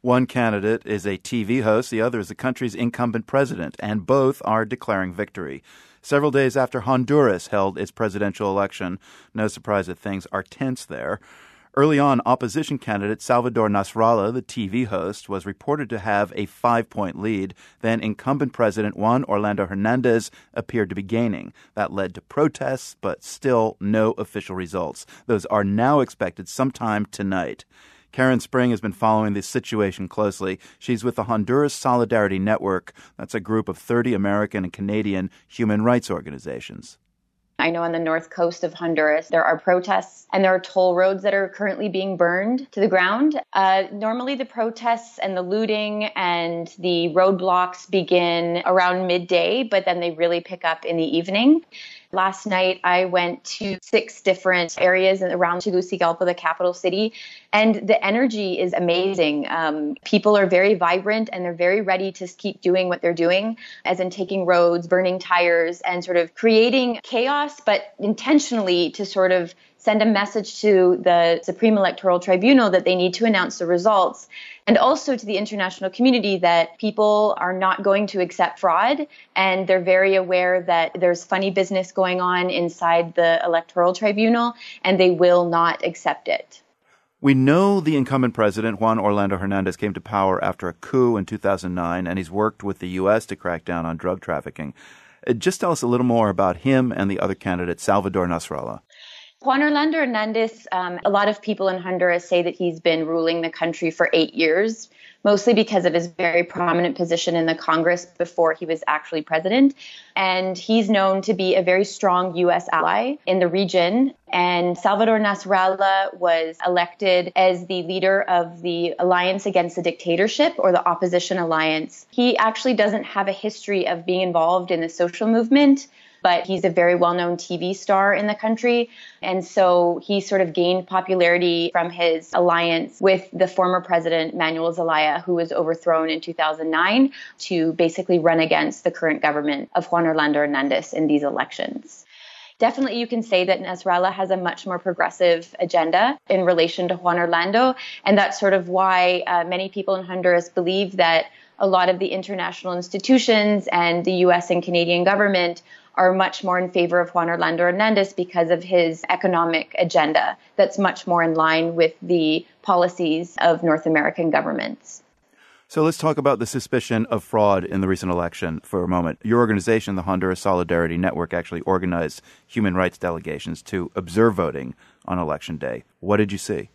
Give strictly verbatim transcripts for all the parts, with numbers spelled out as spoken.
One candidate is a T V host, the other is the country's incumbent president, and both are declaring victory. Several days after Honduras held its presidential election, no surprise that things are tense there. Early on, opposition candidate Salvador Nasrallah, the T V host, was reported to have a five-point lead. Then incumbent President Juan Orlando Hernandez appeared to be gaining. That led to protests, but still no official results. Those are now expected sometime tonight. Karen Spring has been following this situation closely. She's with the Honduras Solidarity Network. That's a group of thirty American and Canadian human rights organizations. I know on the north coast of Honduras, there are protests and there are toll roads that are currently being burned to the ground. Uh, normally the protests and the looting and the roadblocks begin around midday, but then they really pick up in the evening. Last night, I went to six different areas around Tegucigalpa, the capital city, and the energy is amazing. Um, people are very vibrant and they're very ready to keep doing what they're doing, as in taking roads, burning tires, and sort of creating chaos, but intentionally to sort of send a message to the Supreme Electoral Tribunal that they need to announce the results, and also to the international community that people are not going to accept fraud, and they're very aware that there's funny business going on inside the Electoral Tribunal, and they will not accept it. We know the incumbent president, Juan Orlando Hernandez, came to power after a coup in two thousand nine, and he's worked with the U S to crack down on drug trafficking. Just tell us a little more about him and the other candidate, Salvador Nasrallah. Juan Orlando Hernandez, um, a lot of people in Honduras say that he's been ruling the country for eight years, mostly because of his very prominent position in the Congress before he was actually president. And he's known to be a very strong U S ally in the region. And Salvador Nasrallah was elected as the leader of the Alliance Against the Dictatorship, or the Opposition Alliance. He actually doesn't have a history of being involved in the social movement, but he's a very well-known T V star in the country. And so he sort of gained popularity from his alliance with the former president, Manuel Zelaya, who was overthrown in two thousand nine to basically run against the current government of Juan Orlando Hernandez in these elections. Definitely, you can say that Nasrallah has a much more progressive agenda in relation to Juan Orlando. And that's sort of why uh, many people in Honduras believe that a lot of the international institutions and the U S and Canadian government are much more in favor of Juan Orlando Hernandez because of his economic agenda that's much more in line with the policies of North American governments. So let's talk about the suspicion of fraud in the recent election for a moment. Your organization, the Honduras Solidarity Network, actually organized human rights delegations to observe voting on Election Day. What did you see?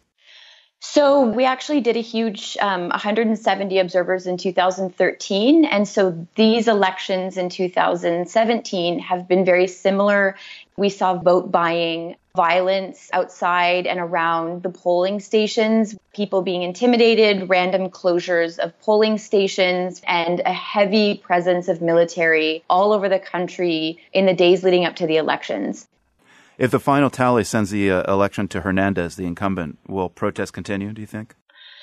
So we actually did a huge um, one hundred seventy observers in two thousand thirteen. And so these elections in two thousand seventeen have been very similar. We saw vote buying, violence outside and around the polling stations, people being intimidated, random closures of polling stations, and a heavy presence of military all over the country in the days leading up to the elections. If the final tally sends the uh, election to Hernandez, the incumbent, will protests continue, do you think?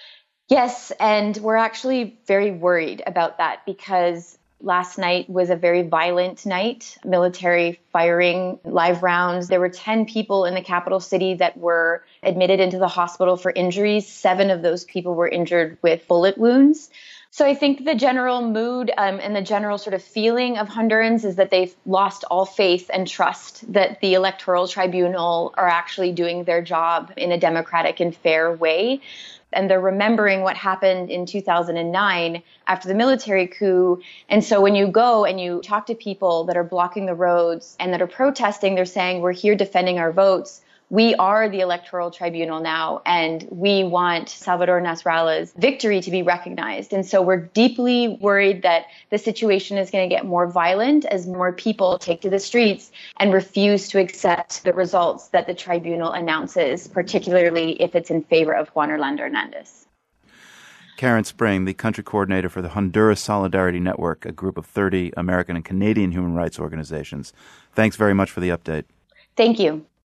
Yes, and we're actually very worried about that because last night was a very violent night, military firing live rounds. There were ten people in the capital city that were admitted into the hospital for injuries. Seven of those people were injured with bullet wounds. So I think the general mood um, and the general sort of feeling of Hondurans is that they've lost all faith and trust that the Electoral Tribunal are actually doing their job in a democratic and fair way. And they're remembering what happened in two thousand nine after the military coup. And so when you go and you talk to people that are blocking the roads and that are protesting, they're saying, we're here defending our votes. We are the Electoral Tribunal now, and we want Salvador Nasrallah's victory to be recognized. And so we're deeply worried that the situation is going to get more violent as more people take to the streets and refuse to accept the results that the tribunal announces, particularly if it's in favor of Juan Orlando Hernandez. Karen Spring, the country coordinator for the Honduras Solidarity Network, a group of thirty American and Canadian human rights organizations. Thanks very much for the update. Thank you.